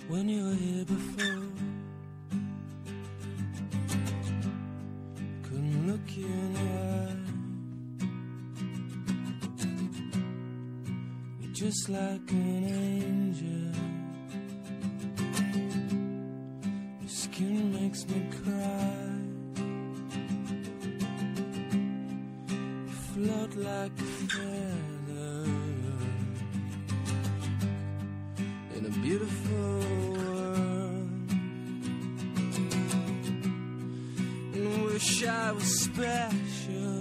when you were here before. Couldn't look you in the eye. You're just like an angel. Your skin makes me cry. You float like a feather in a beautiful world. And wish I was special.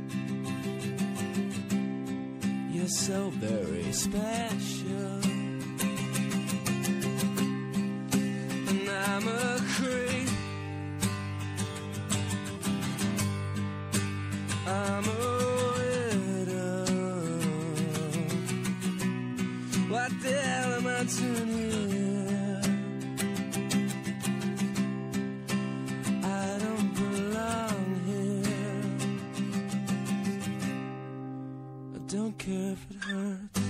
You're so very special. And I'm a creep. I'm a widow. What the hell am I doing here? I don't belong here. I don't care if it hurts.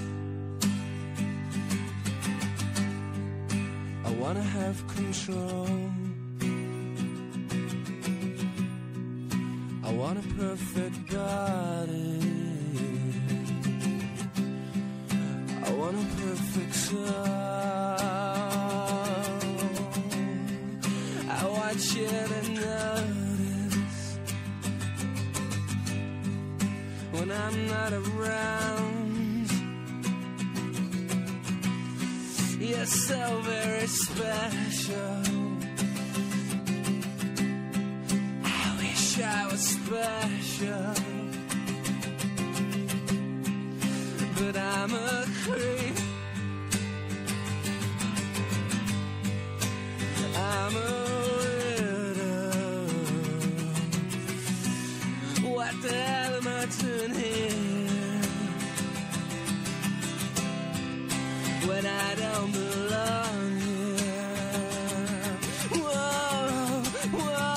I wanna have control. I want a perfect body. I want a perfect soul. I want you to notice when I'm not around. You're so very special. I was special, but I'm a creep. I'm a widow. What the hell am I doing here when I don't belong here? Whoa, whoa.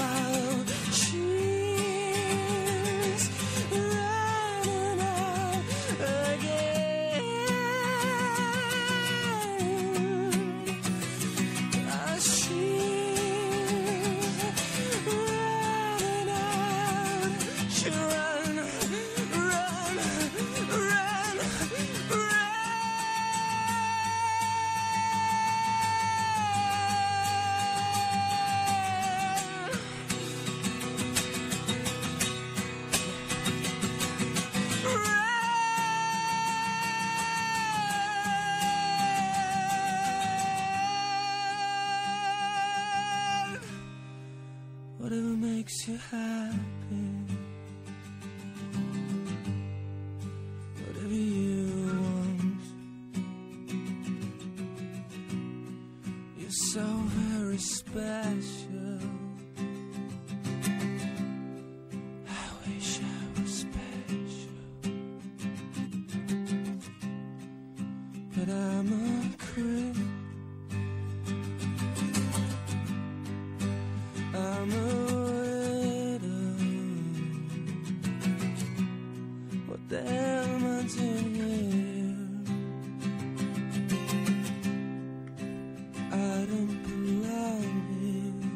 Whatever makes you happy, whatever you want. You're so very special. I wish I was special, but I'm a creep. I'm a widow. What the hell am I doing here? I don't belong here.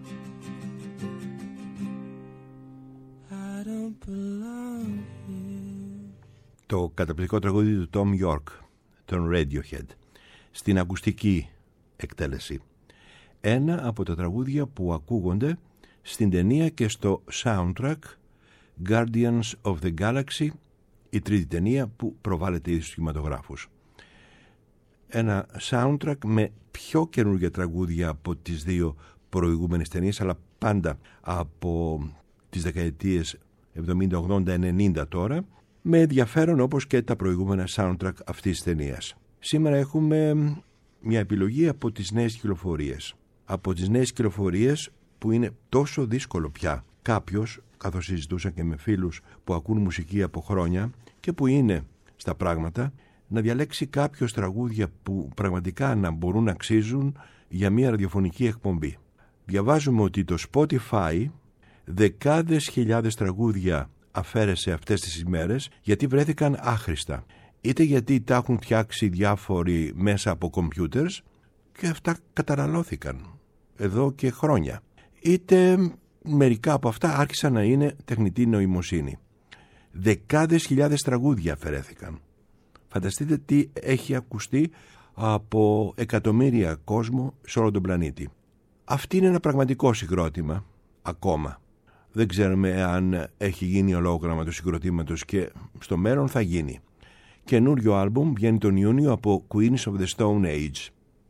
I don't belong here. Το καταπληκτικό τραγούδι του Tom York, τον Radiohead, στην ακουστική εκτέλεση. Ένα από τα τραγούδια που ακούγονται στην ταινία και στο soundtrack Guardians of the Galaxy, η τρίτη ταινία που προβάλλεται ήδη στους κινηματογράφους. Ένα soundtrack με πιο καινούργια τραγούδια από τις δύο προηγούμενες ταινίες, αλλά πάντα από τις δεκαετίες 70, 80, 90 τώρα, με ενδιαφέρον όπως και τα προηγούμενα soundtrack αυτής της ταινίας. Σήμερα έχουμε μια επιλογή από τις νέες κυκλοφορίες. Από τις νέες κυκλοφορίες που είναι τόσο δύσκολο πια κάποιος, καθώς συζητούσα και με φίλους που ακούν μουσική από χρόνια και που είναι στα πράγματα, να διαλέξει κάποιος τραγούδια που πραγματικά να μπορούν να αξίζουν για μια ραδιοφωνική εκπομπή. Διαβάζουμε ότι το Spotify δεκάδες χιλιάδες τραγούδια αφαίρεσε αυτές τις ημέρες γιατί βρέθηκαν άχρηστα. Είτε γιατί τα έχουν φτιάξει διάφοροι μέσα από computers και αυτά καταναλώθηκαν εδώ και χρόνια. Είτε μερικά από αυτά άρχισαν να είναι τεχνητή νοημοσύνη. Δεκάδες χιλιάδες τραγούδια αφαιρέθηκαν. Φανταστείτε τι έχει ακουστεί από εκατομμύρια κόσμο σε όλο τον πλανήτη. Αυτή είναι ένα πραγματικό συγκρότημα ακόμα. Δεν ξέρουμε αν έχει γίνει ολόγραμμα του συγκροτήματος και στο μέλλον θα γίνει. Καινούριο άλμπουμ βγαίνει τον Ιούνιο από Queens of the Stone Age.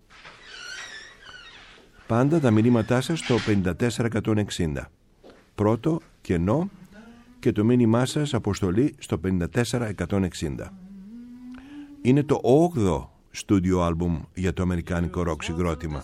Πάντα τα μηνύματά σας στο 54160. Πρώτο, κενό, και το μήνυμά σας αποστολή στο 54160. Είναι το 8ο στούντιο άλμπουμ για το αμερικάνικο ροκ συγκρότημα.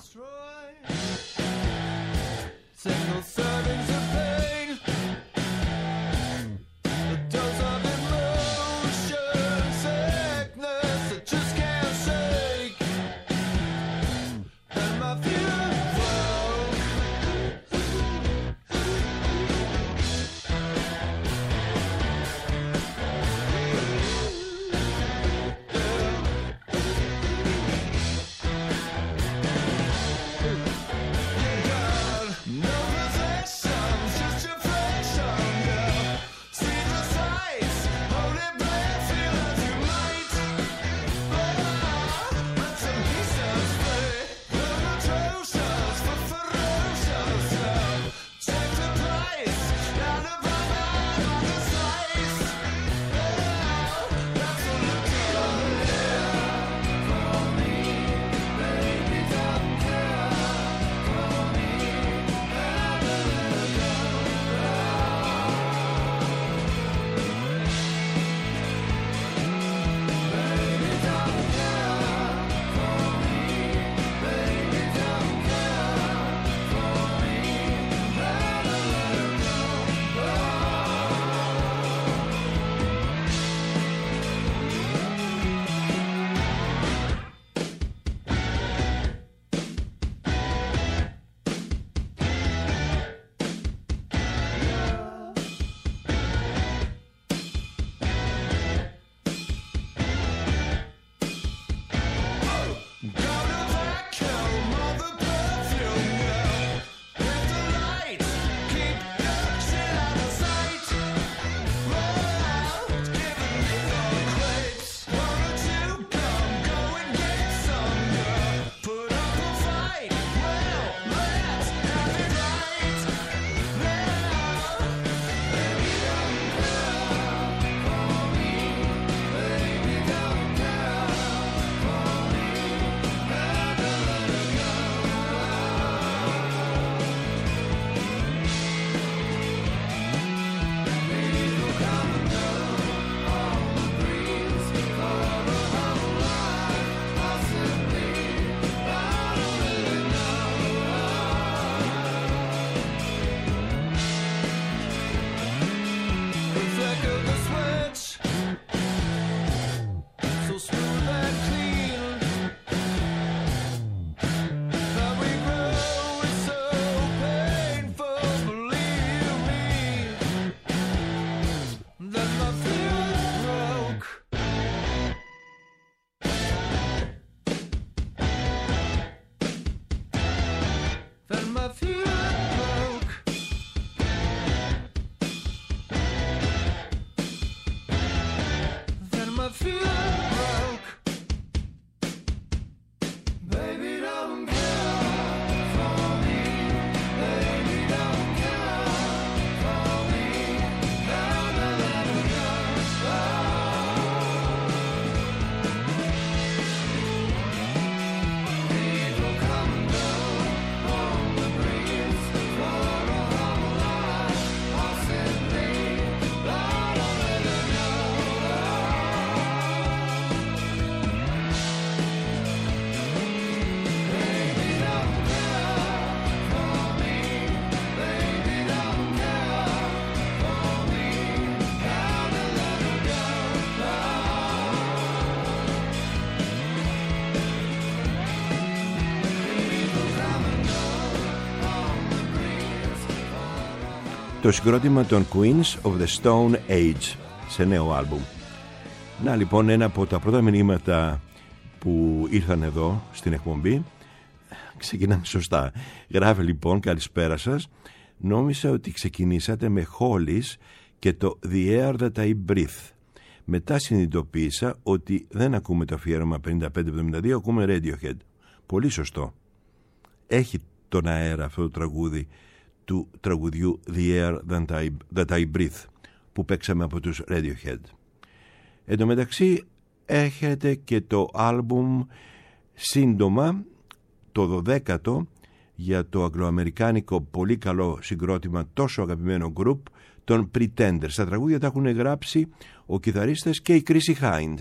Το συγκρότημα των Queens of the Stone Age σε νέο άλμπουμ. Να λοιπόν, ένα από τα πρώτα μηνύματα που ήρθαν εδώ στην εκπομπή ξεκινάμε σωστά. Γράφει λοιπόν, καλησπέρα σας. Νόμισα ότι ξεκινήσατε με Hollies και το The Air That I Breathe. Μετά συνειδητοποίησα ότι δεν ακούμε το αφιέρωμα 55-72, ακούμε Radiohead. Πολύ σωστό. Έχει τον αέρα αυτό το τραγούδι του τραγουδιού The Air That I Breathe που παίξαμε από τους Radiohead. Εν τω μεταξύ έχετε και το άλμπουμ σύντομα, το 12ο, για το αγγλοαμερικάνικο πολύ καλό συγκρότημα, τόσο αγαπημένο group, των Pretenders. Τα τραγούδια τα έχουν γράψει ο κιθαρίστας και η Chrissie Hynde.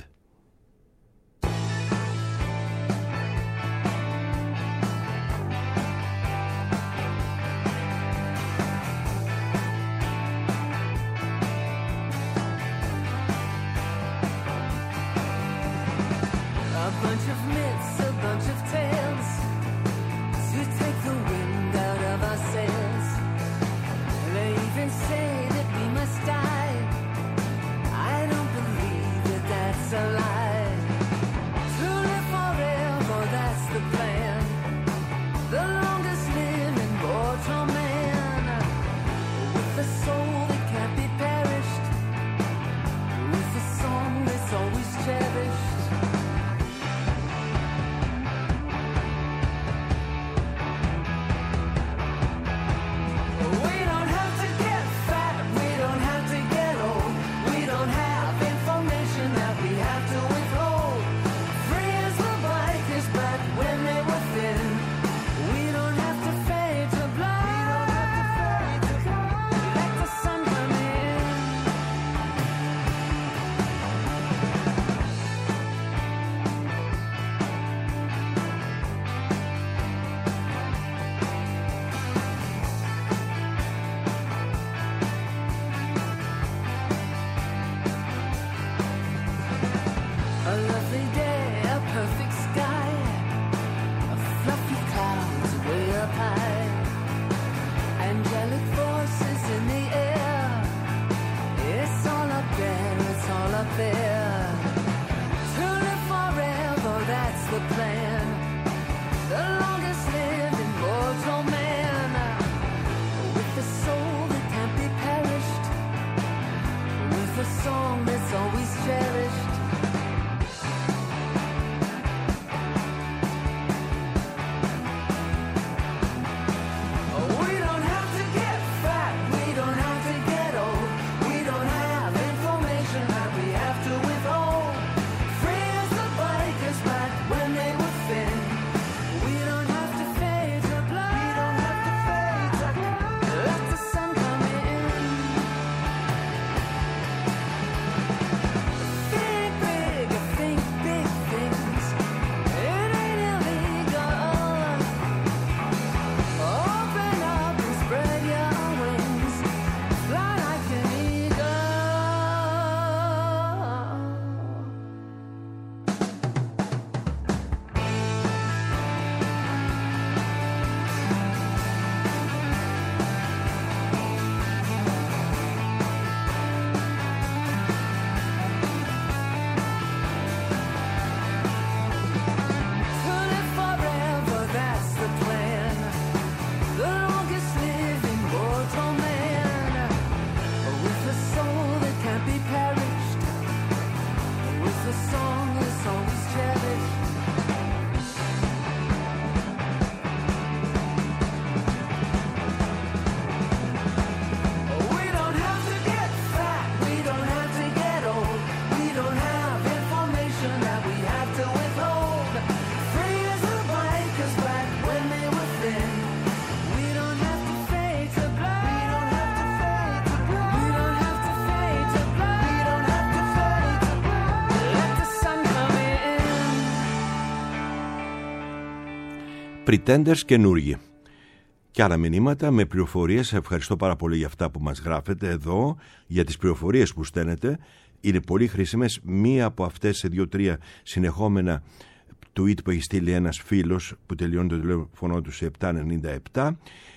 Pretenders καινούργοι. Και άλλα μηνύματα με πληροφορίες. Ευχαριστώ πάρα πολύ για αυτά που μας γράφετε εδώ, για τις πληροφορίες που στέλνετε. Είναι πολύ χρήσιμες. Μία από αυτές σε 2-3 συνεχόμενα tweet που έχει στείλει ένας φίλος που τελειώνει το τηλέφωνο του σε 797.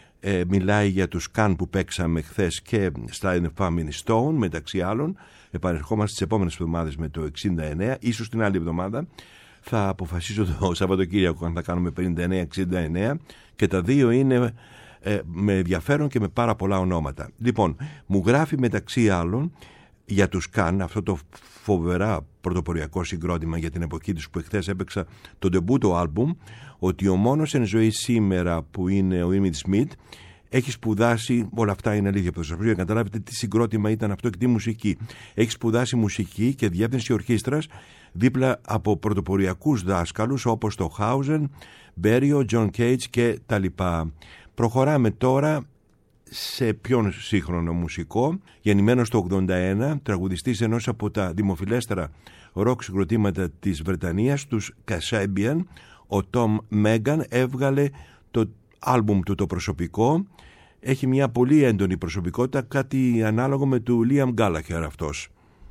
Μιλάει για τους Can που παίξαμε χθες και Sly and Family Stone μεταξύ άλλων. Επανερχόμαστε τις επόμενες εβδομάδες με το 69, ίσως την άλλη εβδομάδα. θα αποφασίσω το Σαββατοκύριακο αν θα κάνουμε 59-69, και τα δύο είναι με ενδιαφέρον και με πάρα πολλά ονόματα. Λοιπόν, μου γράφει μεταξύ άλλων για τους Καν, αυτό το φοβερά πρωτοποριακό συγκρότημα για την εποχή τους που εχθές έπαιξα το ντεμπούτο άλμπουμ, ότι ο μόνος εν ζωή σήμερα που είναι ο Ίμιτ Σμιτ έχει σπουδάσει, όλα αυτά είναι αλήθεια που θα σας πω για να καταλάβετε τι συγκρότημα ήταν αυτό και τι μουσική. Έχει σπουδάσει μουσική και διεύθυνση ορχήστρας δίπλα από πρωτοποριακούς δάσκαλους όπως το Χάουζεν, Μπέριο, Τζον Κέιτς και τα λοιπά. Προχωράμε τώρα σε πιο σύγχρονο μουσικό. Γεννημένος το 81, τραγουδιστής ενός από τα δημοφιλέστερα ροκ συγκροτήματα της Βρετανίας, τους Kasabian, ο Tom Megan έβγαλε το άλμπουμ του το προσωπικό. Έχει μια πολύ έντονη προσωπικότητα, κάτι ανάλογο με του Liam Gallagher αυτός.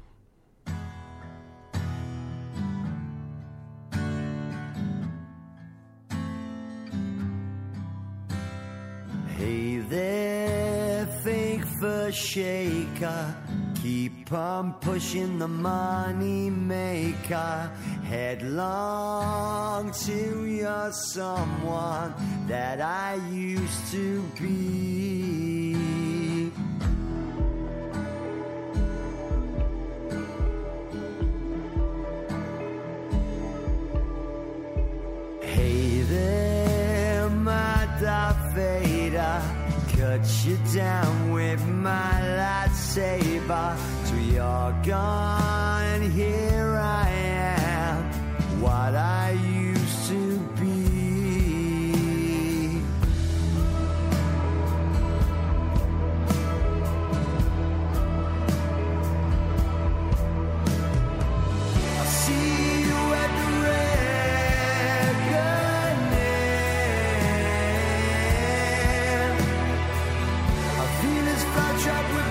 Hey there, fake for shaker. Keep on pushing the money maker headlong to your someone that I used to be. Hey there, my Darth Vader, cut you down with my lightsaber. So you're gone and here I am, what I used to be. I'll see you at the reckoning. I feel this fire trap with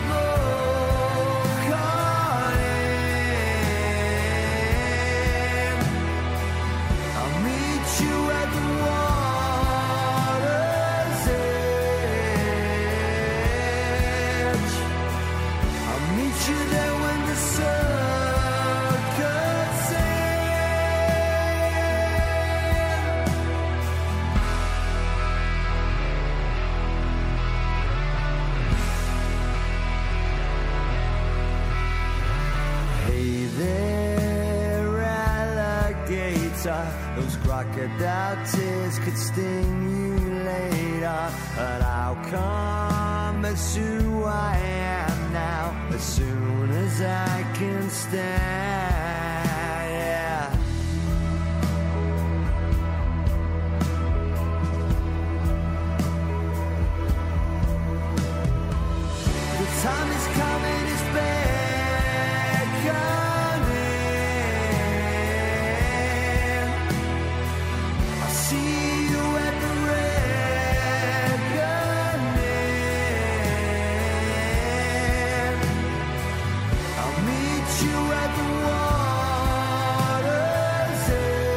those crocodile tears could sting you later, but I'll come as who I am now, as soon as I can stand, yeah. The time is coming, it's beckoning. See you at the reckoning. I'll meet you at the water's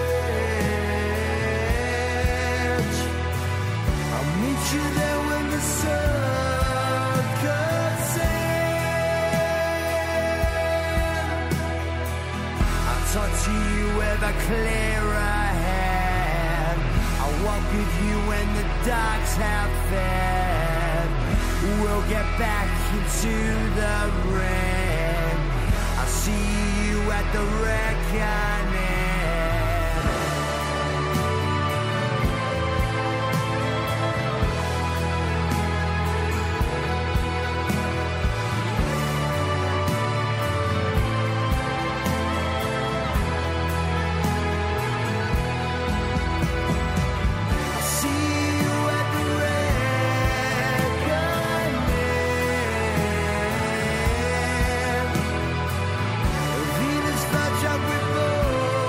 edge. I'll meet you there when the circuits end. I'll talk to you with a clearer head. I'll walk with you when the dogs have fed. We'll get back into the ring. I'll see you at the reckoning. Venus fell with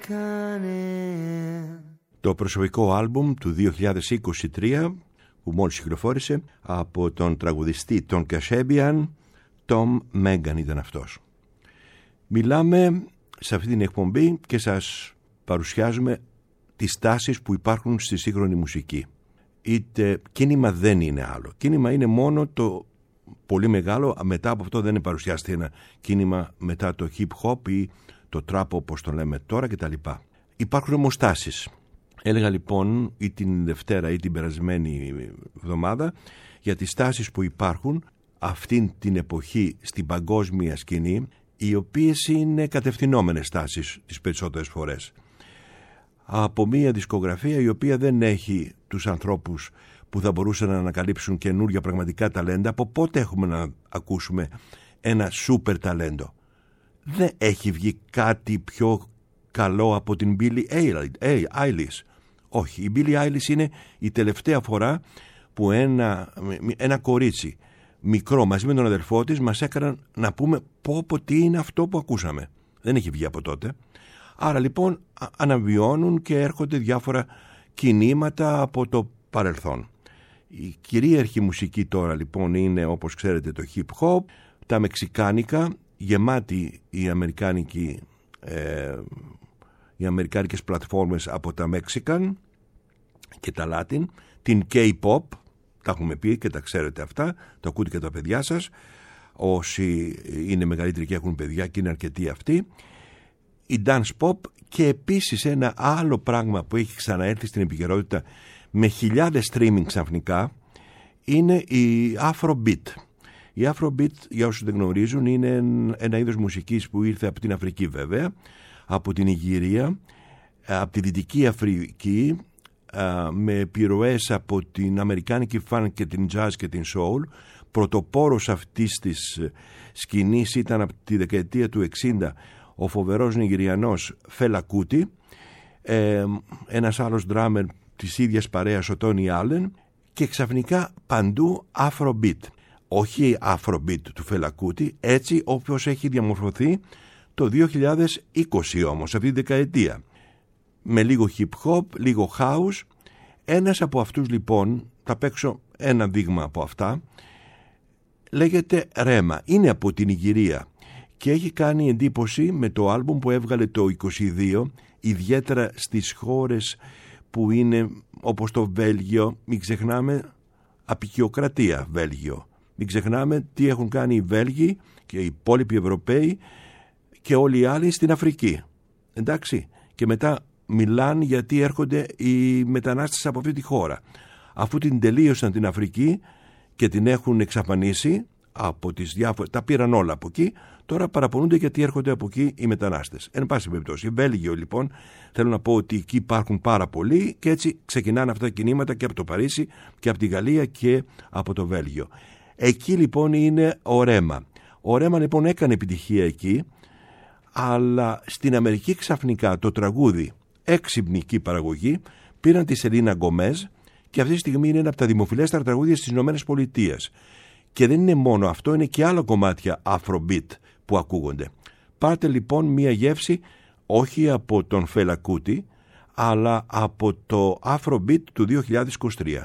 Το προσωπικό άλμπουμ του 2023 που μόλις κυκλοφόρησε από τον τραγουδιστή τον Kasabian, Tom Megan ήταν αυτός. Μιλάμε σε αυτή την εκπομπή και σας παρουσιάζουμε τις τάσεις που υπάρχουν στη σύγχρονη μουσική. Είτε κίνημα δεν είναι άλλο. Κίνημα είναι μόνο το πολύ μεγάλο, μετά από αυτό δεν παρουσιάζεται ένα κίνημα μετά το hip hop ή το trap όπως το λέμε τώρα κτλ. Υπάρχουν όμως τάσεις. Έλεγα λοιπόν ή την Δευτέρα ή την περασμένη εβδομάδα για τις τάσεις που υπάρχουν αυτήν την εποχή στην παγκόσμια σκηνή, οι οποίες είναι κατευθυνόμενες τάσεις τις περισσότερες φορές. Από μια δισκογραφία η οποία δεν έχει τους ανθρώπους που θα μπορούσαν να ανακαλύψουν καινούργια πραγματικά ταλέντα. Από πότε έχουμε να ακούσουμε ένα σούπερ ταλέντο? Δεν έχει βγει κάτι πιο καλό από την Billie Eilish. Όχι, η Billie Eilish είναι η τελευταία φορά που ένα κορίτσι μικρό μαζί με τον αδερφό της μας έκαναν να πούμε πω τι είναι αυτό που ακούσαμε. Δεν έχει βγει από τότε. Άρα λοιπόν αναβιώνουν και έρχονται διάφορα κινήματα από το παρελθόν. Η κυρίαρχη μουσική τώρα λοιπόν είναι, όπως ξέρετε, το hip hop, τα μεξικάνικα, γεμάτη οι αμερικάνικες πλατφόρμες από τα Mexican και τα Latin, την K-pop, τα έχουμε πει και τα ξέρετε αυτά, το ακούτε και τα παιδιά σας, όσοι είναι μεγαλύτεροι και έχουν παιδιά και είναι αρκετοί αυτοί, η dance pop και επίσης ένα άλλο πράγμα που έχει ξαναέρθει στην επικαιρότητα με χιλιάδες streaming ξαφνικά είναι η Afrobeat. Η Afrobeat, για όσους δεν γνωρίζουν, είναι ένα είδος μουσικής που ήρθε από την Αφρική βέβαια, από την Ιγυρία, από τη Δυτική Αφρική, με επιρροές από την αμερικάνικη funk και την jazz και την soul. Πρωτοπόρος αυτής της σκηνής ήταν από τη δεκαετία του 60 ο φοβερός Νιγηριανός Φέλα Κούτι, ένας άλλος drummer της ίδιας παρέας ο Τόνι Άλεν, και ξαφνικά παντού Afrobeat. Όχι Afrobeat του Φέλα Κούτι, έτσι όπως έχει διαμορφωθεί το 2020 όμως, αυτή τη δεκαετία. Με λίγο hip hop, λίγο house. Ένας από αυτούς λοιπόν, θα παίξω ένα δείγμα από αυτά, λέγεται Ρέμα, είναι από την Ιγυρία και έχει κάνει εντύπωση με το άλμπουμ που έβγαλε το 22, ιδιαίτερα στις χώρες που είναι όπως το Βέλγιο. Μην ξεχνάμε, απικιοκρατία Βέλγιο. Μην ξεχνάμε τι έχουν κάνει οι Βέλγοι και οι υπόλοιποι Ευρωπαίοι και όλοι οι άλλοι στην Αφρική. Εντάξει, και μετά μιλάνε γιατί έρχονται οι μετανάστες από αυτή τη χώρα. Αφού την τελείωσαν την Αφρική και την έχουν εξαφανίσει από τις διάφορες, τα πήραν όλα από εκεί, τώρα παραπονούνται γιατί έρχονται από εκεί οι μετανάστες. Εν πάση περιπτώσει, Βέλγιο λοιπόν, θέλω να πω ότι εκεί υπάρχουν πάρα πολλοί και έτσι ξεκινάνε αυτά τα κινήματα και από το Παρίσι και από τη Γαλλία και από το Βέλγιο. Εκεί λοιπόν είναι ο Ρέμα. Ο Ρέμα λοιπόν έκανε επιτυχία εκεί, αλλά στην Αμερική ξαφνικά το τραγούδι, έξυπνη παραγωγή, πήραν τη Σελίνα Γκομέζ και αυτή τη στιγμή είναι ένα από τα δημοφιλέστερα τραγούδια στις Ηνωμένες Πολιτείες. Και δεν είναι μόνο αυτό, είναι και άλλα κομμάτια Afrobeat που ακούγονται. Πάρτε λοιπόν μία γεύση όχι από τον Φέλα Κούτι, αλλά από το Afrobeat του 2023.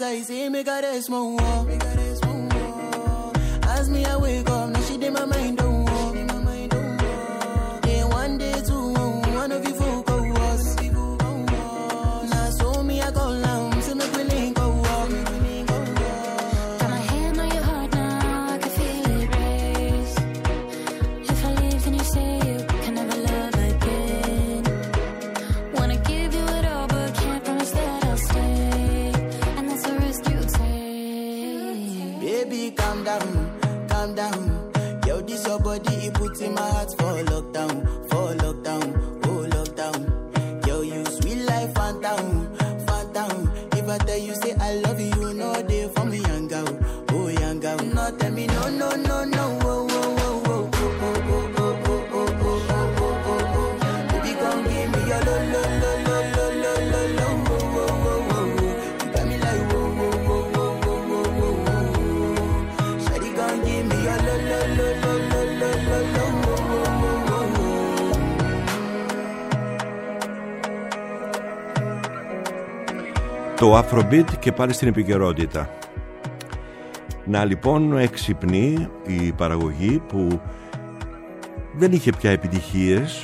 like say me got a small war. As me I wake up, now she did my mind don't walk. Then one day two, one of you folk go was. Now so me I go down, so me we link go walk. Got my hand on your heart now, I can feel it race. If I leave then you say you can never love again. Wanna give you it all but can't promise that I'll stay. And that's the risk you take. Baby calm down, calm down. Yo, this your body, it puts in my heart for lockdown, oh lockdown. Yo, you sweet life, phantom, phantom. If I tell you say I love you, you know they for me young girl, oh young girl. No tell me no, no, no, no, oh, oh, oh, oh, oh, oh, oh, oh, oh, oh, oh, oh, oh. Baby, come give me your lo, lo, lo, lo, lo, lo, lo, lo, oh, oh, oh, oh. You got me like whoa, whoa, whoa, whoa, whoa, whoa, whoa. Shawty, come give me your lo, lo, lo, lo, lo, lo, lo, lo, oh, oh, oh, oh, oh. Το Afrobeat και πάλι στην επικαιρότητα. Να λοιπόν εξυπνεί η παραγωγή που δεν είχε πια επιτυχίες.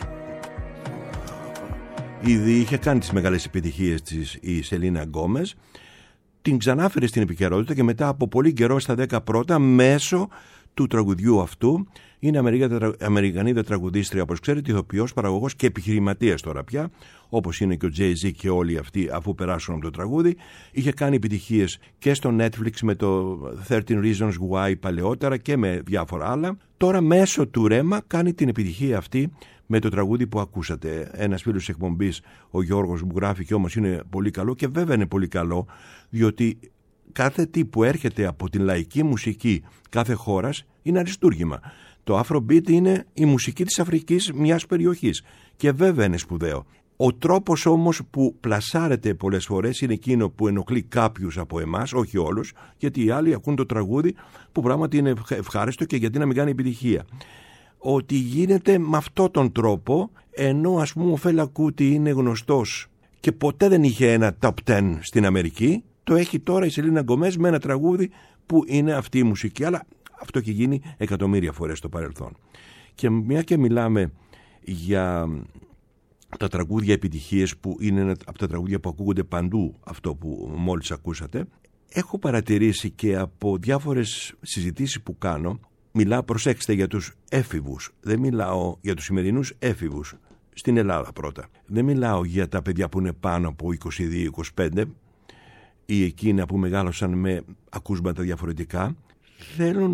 Ήδη είχε κάνει τις μεγάλες επιτυχίες της η Σελίνα Γκόμες. Την ξανάφερε στην επικαιρότητα και μετά από πολύ καιρό στα 10 πρώτα μέσω του τραγουδιού αυτού. Είναι Αμερικανίδα τραγουδίστρια, όπως ξέρετε, ηθοποιός, παραγωγός και επιχειρηματίας τώρα πια, όπως είναι και ο Jay-Z και όλοι αυτοί αφού περάσουν από το τραγούδι. Είχε κάνει επιτυχίες και στο Netflix με το 13 Reasons Why παλαιότερα και με διάφορα άλλα. Τώρα μέσω του Ρέμα κάνει την επιτυχία αυτή με το τραγούδι που ακούσατε. Ένας φίλος της εκπομπής, ο Γιώργος, μου γράφει και όμως είναι πολύ καλό και βέβαια είναι πολύ καλό, διότι κάθε τι που έρχεται από την λαϊκή μουσική κάθε χώρας είναι αριστούργημα. Το Afrobeat είναι η μουσική της Αφρικής μιας περιοχής και βέβαια είναι σπουδαίο. Ο τρόπος όμως που πλασάρεται πολλές φορές είναι εκείνο που ενοχλεί κάποιους από εμάς, όχι όλους, γιατί οι άλλοι ακούν το τραγούδι που πράγματι είναι ευχάριστο και γιατί να μην κάνει επιτυχία. Ότι γίνεται με αυτόν τον τρόπο, ενώ ας πούμε ο Φέλα Κούτι είναι γνωστός και ποτέ δεν είχε ένα top 10 στην Αμερική, το έχει τώρα η Σελίνα Γκομές με ένα τραγούδι που είναι αυτή η μουσική, αλλά αυτό έχει γίνει εκατομμύρια φορές στο παρελθόν. Και μια και μιλάμε για τα τραγούδια επιτυχίες που είναι ένα από τα τραγούδια που ακούγονται παντού, αυτό που μόλις ακούσατε, έχω παρατηρήσει και από διάφορες συζητήσεις που κάνω, προσέξτε, για τους έφηβους, δεν μιλάω για τους σημερινούς έφηβους, στην Ελλάδα πρώτα. Δεν μιλάω για τα παιδιά που είναι πάνω από 22-25 ή εκείνα που μεγάλωσαν με ακούσματα διαφορετικά. Θέλω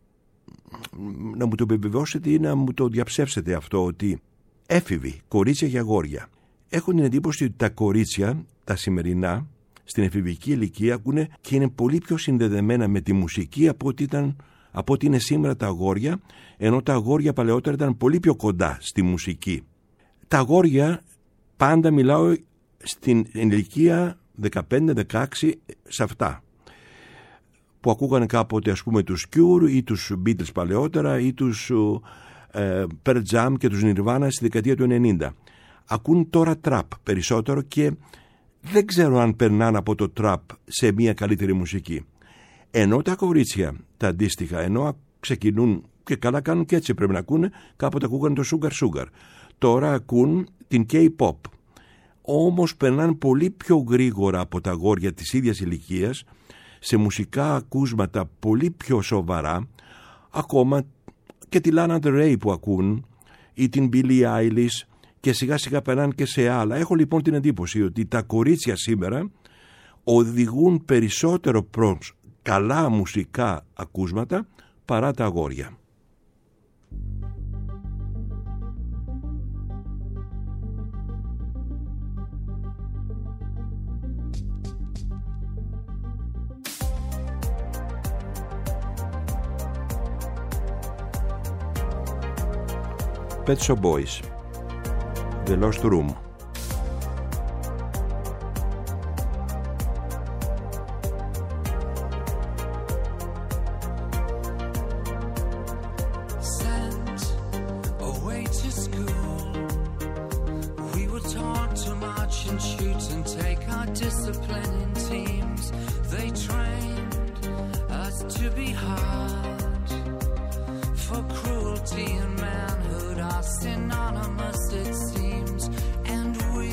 να μου το επιβεβαιώσετε ή να μου το διαψεύσετε αυτό, ότι έφηβοι, κορίτσια και αγόρια, έχουν την εντύπωση ότι τα κορίτσια, τα σημερινά, στην εφηβική ηλικία ακούνε και είναι πολύ πιο συνδεδεμένα με τη μουσική από ότι είναι σήμερα τα αγόρια, ενώ τα αγόρια παλαιότερα ήταν πολύ πιο κοντά στη μουσική. Τα αγόρια, πάντα μιλάω στην ηλικία 15-16, σε αυτά που ακούγανε κάποτε ας πούμε τους Cure ή τους Beatles παλαιότερα ή τους Pearl Jam και τους Nirvana στη δεκαετία του 90. Ακούν τώρα trap περισσότερο και δεν ξέρω αν περνάνε από το trap σε μια καλύτερη μουσική. Ενώ τα κορίτσια τα αντίστοιχα, ενώ ξεκινούν και καλά κάνουν και έτσι πρέπει να ακούνε, κάποτε ακούγανε το Sugar Sugar, τώρα ακούν την K-pop. Όμως περνάνε πολύ πιο γρήγορα από τα αγόρια της ίδιας ηλικίας σε μουσικά ακούσματα πολύ πιο σοβαρά, ακόμα και τη Lana Del Rey που ακούν ή την Billie Eilish, και σιγά σιγά περνάνε και σε άλλα. Έχω λοιπόν την εντύπωση ότι τα κορίτσια σήμερα οδηγούν περισσότερο προς καλά μουσικά ακούσματα παρά τα αγόρια. Pet Shop Boys, The Lost Room. Discipline in teams, They trained us to be hard. For cruelty and manhood are synonymous, it seems. And we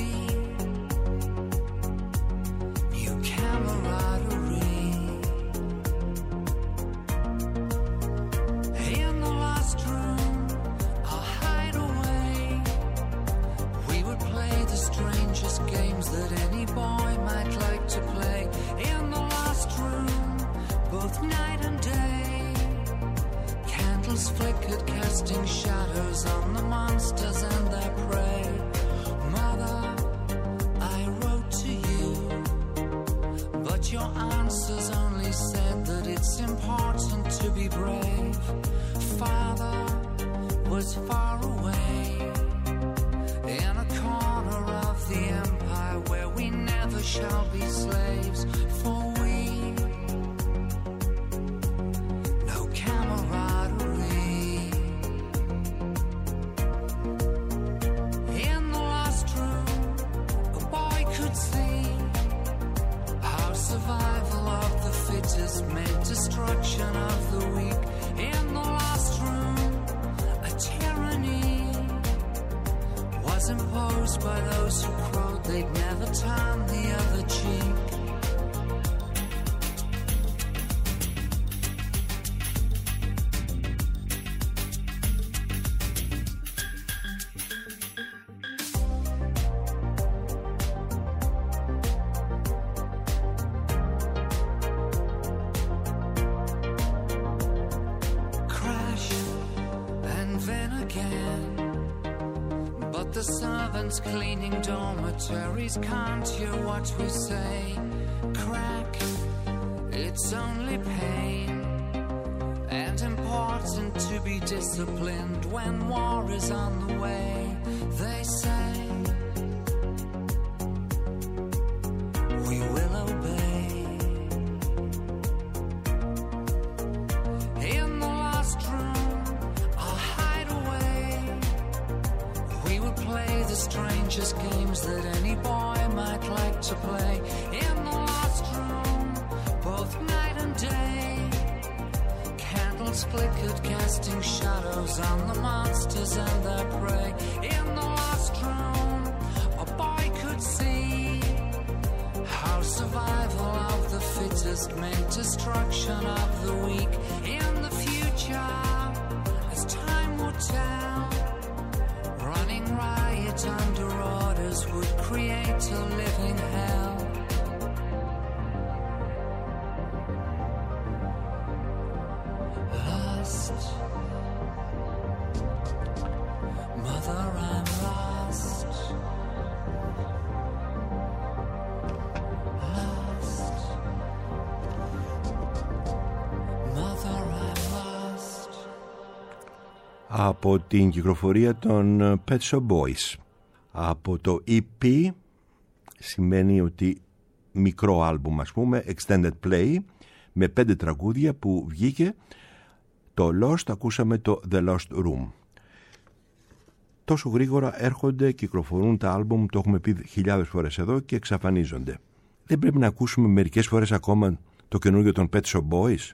knew camaraderie. In the last room, our hideaway, we would play the strangest games that any boy might like to play. In the last room, both night and day, candles flickered, casting shadows on the monsters and their prey. Mother, I wrote to you, but your answers only said that it's important to be brave. Father was far away, in a corner of the empire where we never shall be slaves. For we know camaraderie. In the last room, a boy could see how survival of the fittest meant destruction of the weak. In the last room, a tyranny was imposed by those who crowed they'd never turn the other cheek. Crash and then again. But the servants cleaning dormitories can't hear what we say. Crack, it's only pain. And important to be disciplined when war is on the way. They say we will obey. In the last room, our hideaway, we would play the strangest games that any boy might like to play. In the last room, both night and day, candles flickered, casting shadows on the monsters and their prey. In the last room, a boy could see how survival of the fittest meant destruction of the weak. In the future, as time would tell, running riot under orders would create a living hell. Lost, mother, I'm lost. Lost, mother, I'm lost. Από την κυκλοφορία των Pet Shop Boys. Από το EP σημαίνει ότι μικρό άλμπουμ, ας πούμε, extended play, με 5 τραγούδια που βγήκε. Το Lost, ακούσαμε το The Lost Room. Τόσο γρήγορα έρχονται, κυκλοφορούν τα άλμπουμ, το έχουμε πει χιλιάδες φορές εδώ, και εξαφανίζονται. Δεν πρέπει να ακούσουμε μερικές φορές ακόμα το καινούργιο των Pet Shop Boys?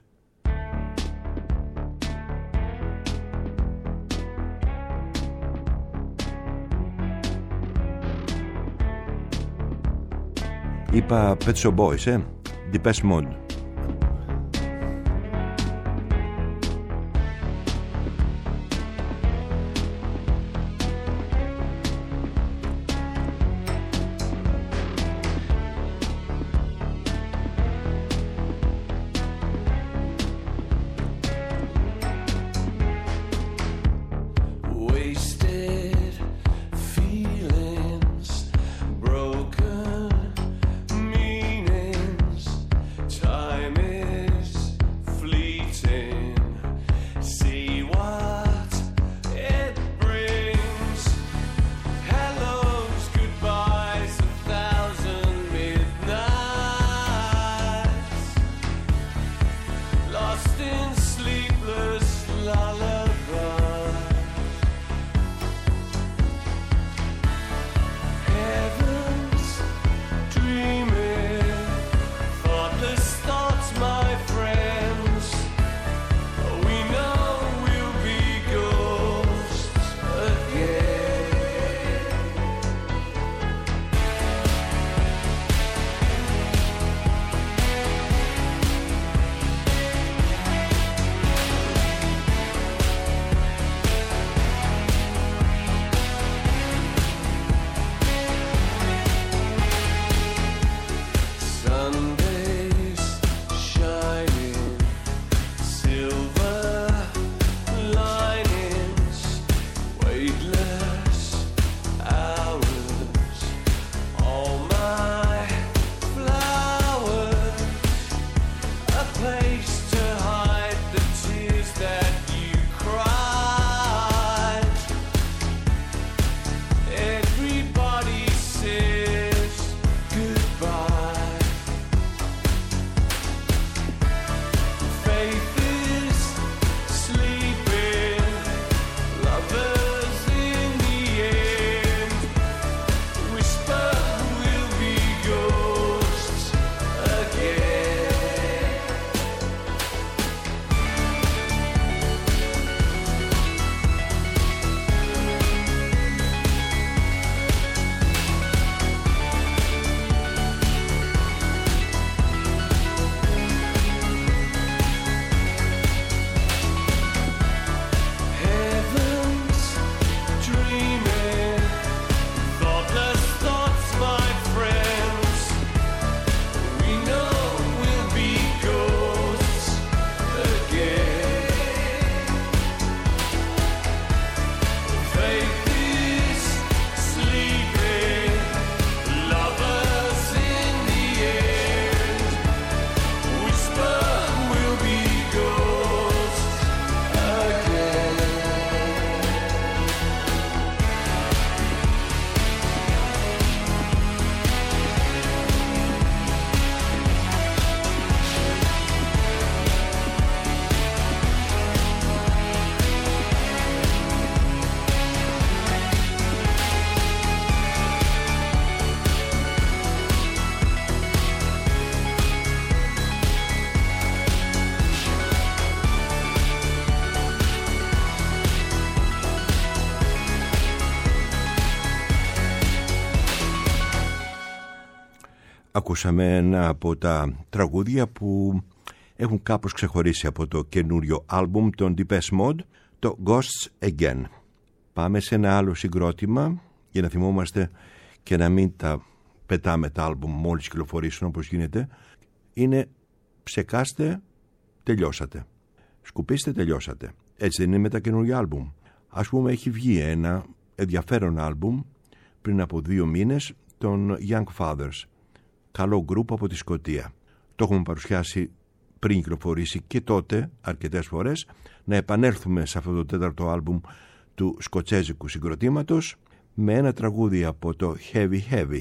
Είπα Pet Shop Boys, Depeche Mode. Broken meanings Ακούσαμε ένα από τα τραγούδια που έχουν κάπως ξεχωρίσει από το καινούριο άλμπουμ των Depeche Mode, το Ghosts Again. Πάμε σε ένα άλλο συγκρότημα για να θυμόμαστε και να μην τα πετάμε τα άλμπουμ μόλις κυκλοφορήσουν όπως γίνεται. Είναι ψεκάστε, τελειώσατε. Σκουπίστε, τελειώσατε. Έτσι δεν είναι με τα καινούργια άλμπουμ? Ας πούμε έχει βγει ένα ενδιαφέρον άλμπουμ πριν από 2 μήνες των Young Fathers. Καλό γκρουπ από τη Σκωτία. Το έχουμε παρουσιάσει πριν κυκλοφορήσει και τότε αρκετές φορές. Να επανέλθουμε σε αυτό το 4ο άλμπουμ του σκοτσέζικου συγκροτήματος με ένα τραγούδι από το Heavy Heavy.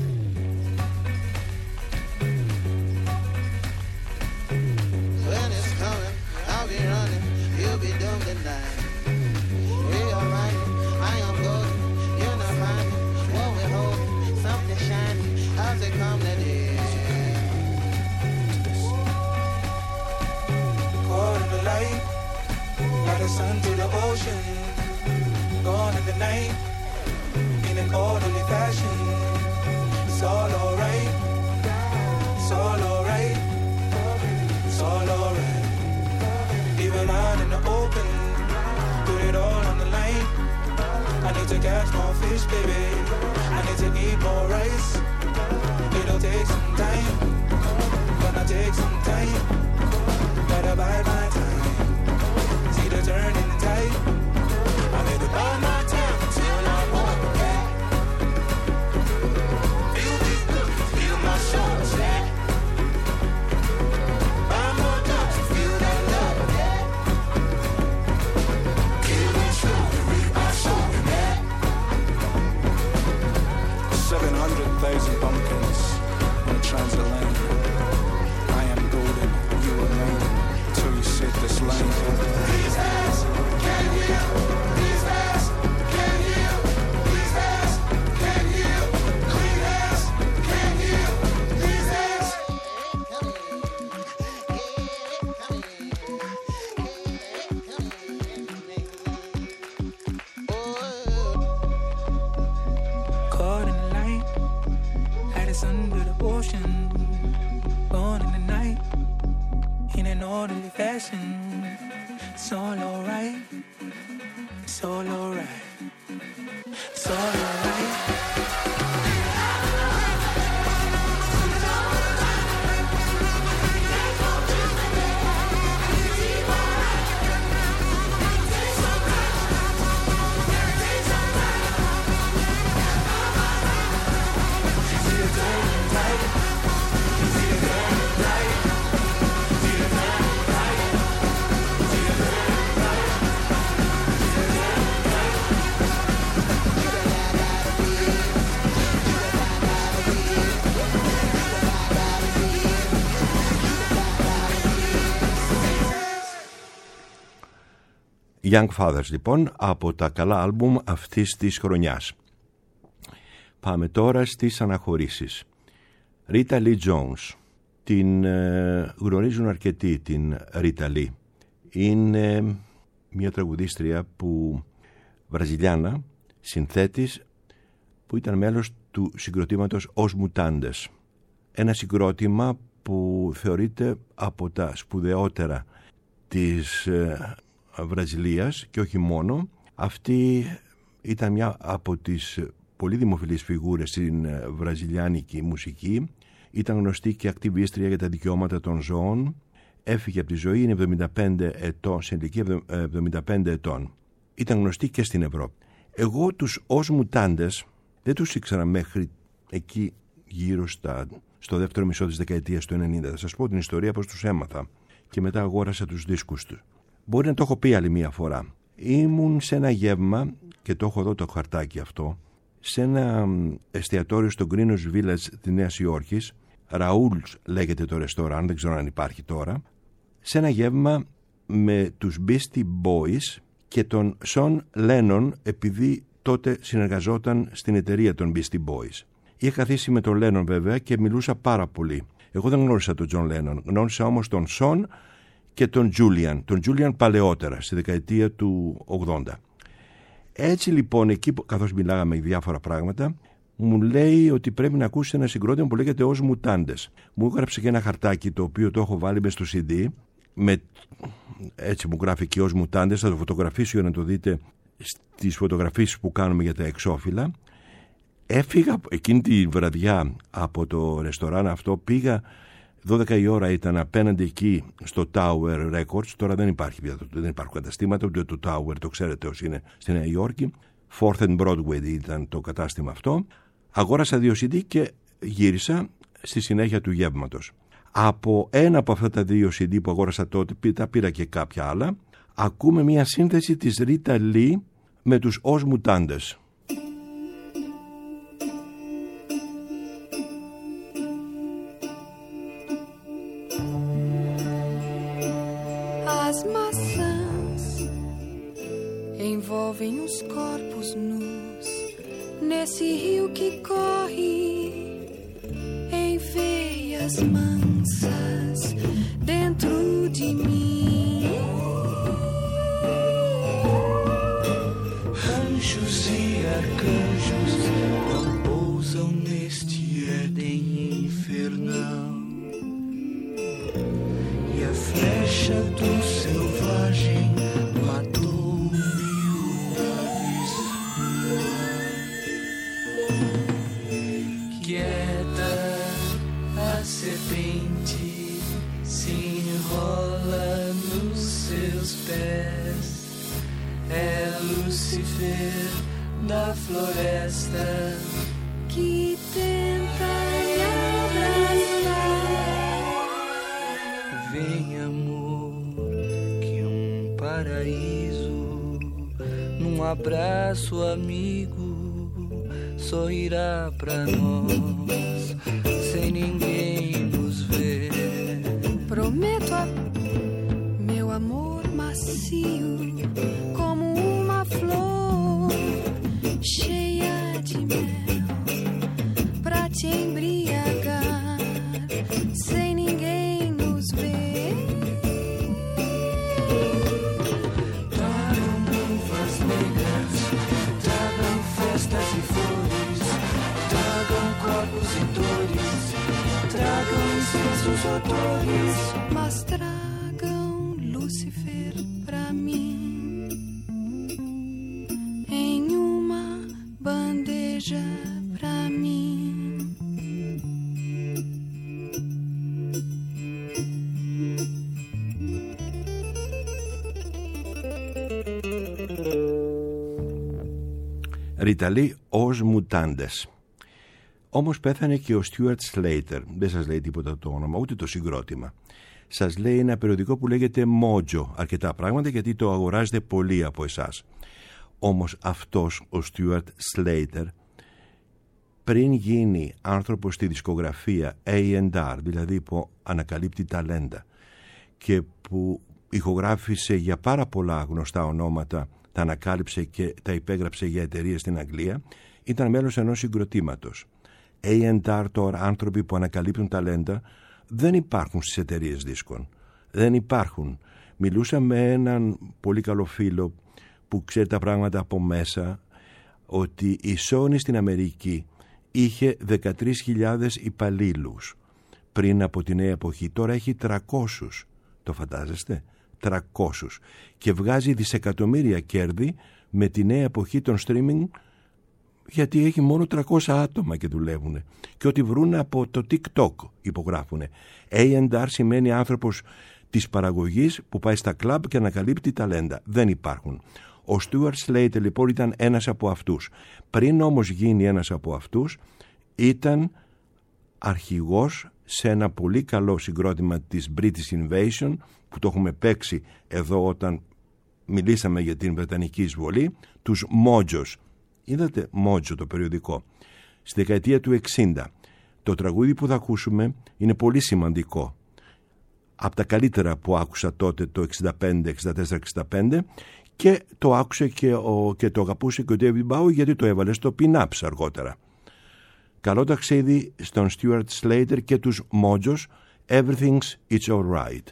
Sun to the ocean, gone in the night, in an orderly fashion. It's all alright, it's all alright, it's all alright. Even out in the open, put it all on the line. I need to catch more fish, baby. I need to eat more rice. It'll take some time, gonna take some time. Better bide my time. Turning the tide. I need to buy my time till I'm home. Feel my soul set. Buy more time to feel that love. Kill me slowly, read my soul in that. 700,000 bumpkins on transatlantic. I am golden, you are raining till you sit this line. Young Fathers λοιπόν, από τα καλά άλμπουμ αυτής της χρονιάς. Πάμε τώρα στις αναχωρήσεις. Rita Lee Jones. Την γνωρίζουν αρκετοί την Rita Lee. Είναι μια τραγουδίστρια που βραζιλιάνα, συνθέτης, που ήταν μέλος του συγκροτήματος Os Mutantes. Ένα συγκρότημα που θεωρείται από τα σπουδαιότερα της Βραζιλίας και όχι μόνο. Αυτή ήταν μια από τις πολύ δημοφιλείς φιγούρες στην βραζιλιάνικη μουσική. Ήταν γνωστή και ακτιβίστρια για τα δικαιώματα των ζώων. Έφυγε από τη ζωή, είναι 75 ετών, σε ηλικία 75 ετών. Ήταν γνωστή και στην Ευρώπη. Εγώ τους Os Mutantes δεν τους ήξερα μέχρι εκεί γύρω στο δεύτερο μισό της δεκαετίας του 90. Θα σας πω την ιστορία πώς τους έμαθα και μετά αγόρασα τους δίσκους τους. Μπορεί να το έχω πει άλλη μία φορά. Ήμουν σε ένα γεύμα, και το έχω εδώ το χαρτάκι αυτό, σε ένα εστιατόριο στο Greenwich Village της Νέας Υόρκης. Raoul's λέγεται το ρεστοράν, δεν ξέρω αν υπάρχει τώρα. Σε ένα γεύμα με τους Beastie Boys και τον Sean Lennon, επειδή τότε συνεργαζόταν στην εταιρεία των Beastie Boys. Είχα καθίσει με τον Lennon βέβαια και μιλούσα πάρα πολύ. Εγώ δεν γνώρισα τον John Lennon, γνώρισα όμως τον Sean και τον Julian. Τον Julian παλαιότερα, στη δεκαετία του 80. Έτσι λοιπόν εκεί, καθώς μιλάγαμε για διάφορα πράγματα, μου λέει ότι πρέπει να ακούσει ένα συγκρότημα που λέγεται Os Mutantes. Μου έγραψε και ένα χαρτάκι το οποίο το έχω βάλει μες στο CD, έτσι μου γράφει και Os Mutantes, θα το φωτογραφίσω για να το δείτε στις φωτογραφίσεις που κάνουμε για τα εξώφυλλα. Έφυγα εκείνη τη βραδιά από το ρεστοράν αυτό, πήγα 12 η ώρα, ήταν απέναντι εκεί στο Tower Records. Τώρα δεν υπάρχουν καταστήματα, ούτε το Tower, το ξέρετε όσοι είναι στη Νέα Υόρκη. 4th and Broadway ήταν το κατάστημα αυτό. Αγόρασα 2 CD και γύρισα στη συνέχεια του γεύματος. Από ένα από αυτά τα 2 CD που αγόρασα τότε, τα πήρα και κάποια άλλα, ακούμε μια σύνθεση της Rita Lee με τους Os Mutantes. As maçãs envolvem os corpos nus nesse rio que corre em veias mansas dentro de mim. Anjos e arcanjos não pousam neste Éden infernal. E a flecha do selvagem matou 1000 aves. Quieta, a serpente se enrola nos seus pés. É Lúcifer da floresta que tenta me abraçar. Vem, amor, que paraíso num abraço amigo sorrirá pra nós sem ninguém nos ver. Prometo a meu amor macio como uma flor cheia de mel pra te embriagar sem ninguém nos ver. Tragam luvas negras, tragam festas e flores, tragam corpos e dores, tragam incensos odores, Mas tragam Lúcifer pra mim em uma bandeja pra mim. Rita Lee, Os Mutantes. Όμως πέθανε και ο Stuart Slater. Δεν σας λέει τίποτα το όνομα, ούτε το συγκρότημα. Σας λέει ένα περιοδικό που λέγεται Mojo. Αρκετά πράγματα γιατί το αγοράζετε πολλοί από εσάς. Όμως αυτός ο Stuart Slater, πριν γίνει άνθρωπος στη δισκογραφία A&R, δηλαδή που ανακαλύπτει ταλέντα και που ηχογράφησε για πάρα πολλά γνωστά ονόματα, τα ανακάλυψε και τα υπέγραψε για εταιρείες στην Αγγλία, ήταν μέλος ενός συγκροτήματος. A&R τώρα, άνθρωποι που ανακαλύπτουν ταλέντα, δεν υπάρχουν στις εταιρείες δίσκων. Δεν υπάρχουν. Μιλούσα με έναν πολύ καλό φίλο που ξέρει τα πράγματα από μέσα, ότι η Sony στην Αμερική είχε 13.000 υπαλλήλους πριν από τη νέα εποχή. Τώρα έχει 300. Το φαντάζεστε? 300. Και βγάζει δισεκατομμύρια κέρδη με τη νέα εποχή των streaming, γιατί έχει μόνο 300 άτομα και δουλεύουν. Και ό,τι βρουν από το TikTok υπογράφουν. A&R σημαίνει άνθρωπος της παραγωγής που πάει στα κλαμπ και ανακαλύπτει ταλέντα. Δεν υπάρχουν. Ο Stuart Slater λοιπόν ήταν ένας από αυτούς. Πριν όμως γίνει ένας από αυτούς, ήταν αρχηγός σε ένα πολύ καλό συγκρότημα της British Invasion, που το έχουμε παίξει εδώ όταν μιλήσαμε για την Βρετανική εισβολή, τους Mojos. Είδατε Mojo το περιοδικό? Στη δεκαετία του 60. Το τραγούδι που θα ακούσουμε είναι πολύ σημαντικό. Από τα καλύτερα που άκουσα τότε το 65, 64, 65, και το άκουσε και το αγαπούσε και ο David Bowie, γιατί το έβαλε στο Pin-Ups αργότερα. Καλό ταξίδι στον Stuart Slater και τους Mojos. Everything's It's Alright.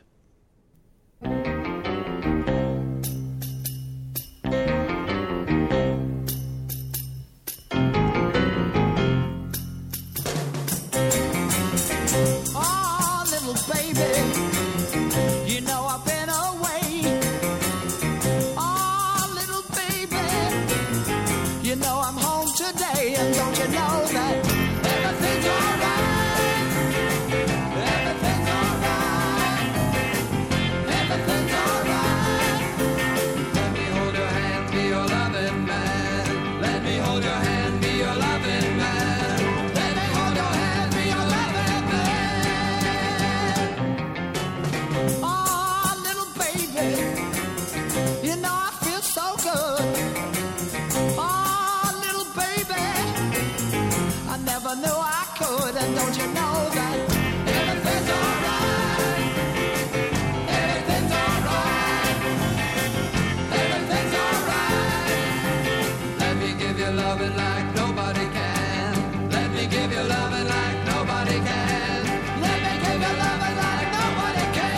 never knew I could. And don't you know that everything's alright? Everything's alright. Everything's alright. Let me give you loving like nobody can. Let me give you loving like nobody can. Let me give you loving like nobody can.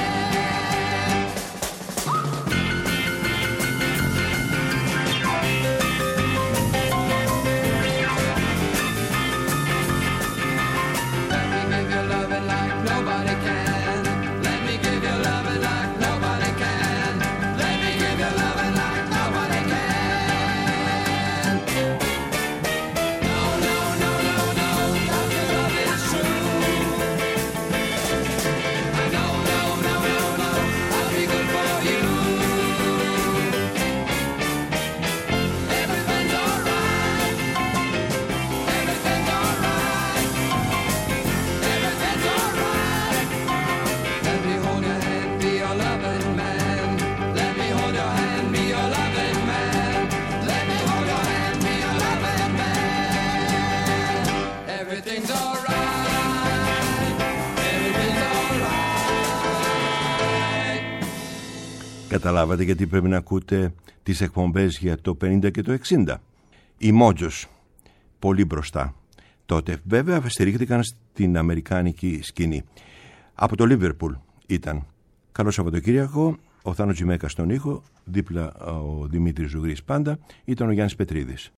Καταλάβατε γιατί πρέπει να ακούτε τις εκπομπές για το 50 και το 60. Οι Μότζος, πολύ μπροστά. Τότε βέβαια στηρίχθηκαν στην αμερικάνικη σκηνή. Από το Λίβερπουλ ήταν. Καλό Σαββατοκύριακο, ο Θάνος Τζιμέκας στον ήχο, δίπλα ο Δημήτρης Ζουγρής πάντα, ήταν ο Γιάννης Πετρίδης.